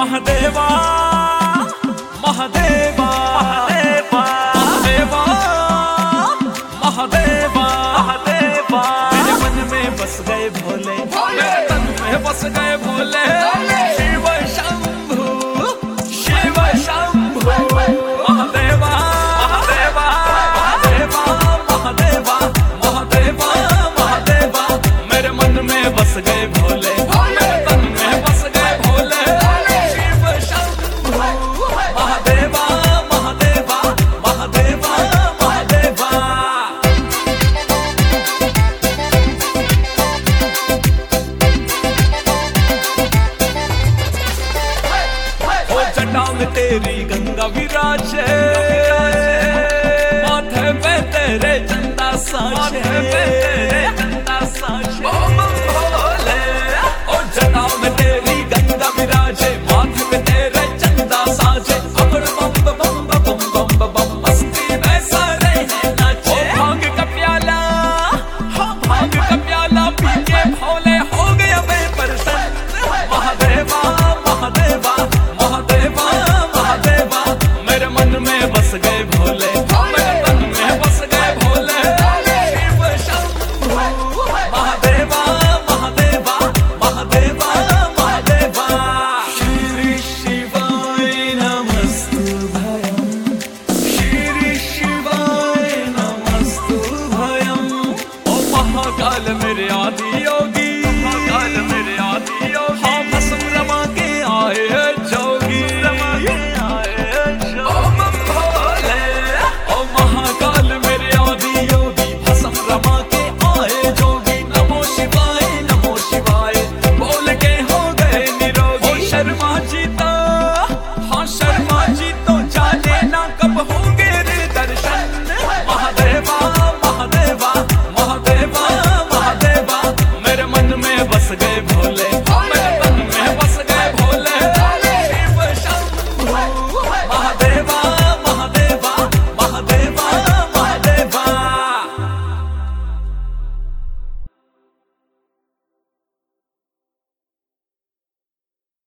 महादेवा महादेवा महादेवा महादेवा महादेवा मेरे मन में बस गए भोले, मेरे तन में बस गए भोले। शिव शंभु शिव शंभु महादेवा महादेवा महादेवा महादेवा महादेवा महादेवा मेरे मन में बस गए भोले, मेरे तन में बस गए भोले। शिव शंभु महादेवा महादेवा महादेवा महादेवा। ओ जटा में तेरी गंगा विराजे, माथे पे तेरे चंदा साजे, चंदा साजे। ओ जटा में तेरी गंगा विराजे, माथे पे तेरे चंदा साजे। अमर बम बम बम बम बम मस्ती में सारे हैं नाचे। भांग का प्याला, हाँ भांग का प्याला पी के भोले हो गया मैं परसन। महादेवा महादेवा महादेवा महादेवा मेरे मन में बस गए भोले, मेरे तन में बस गए भोले। शिव शंभु महादेवा महादेवा महादेवा महादेवा। श्री शिवाय नमस्तुभ्यं, श्री शिवाय नमस्तुभ्यं। ओ महाकाल मेरे आदि योगी, महाकाल मेरे आदि योगी। हाँ भस्म रमा के आए जोगी, रमा के आए जोगी। ओ बम भोले, ओ महाकाल मेरे आदि योगी। भस्म रमा के आए जोगी। नमो शिवाय बोल के हो गए निरोगी। ओ शर्मा जीता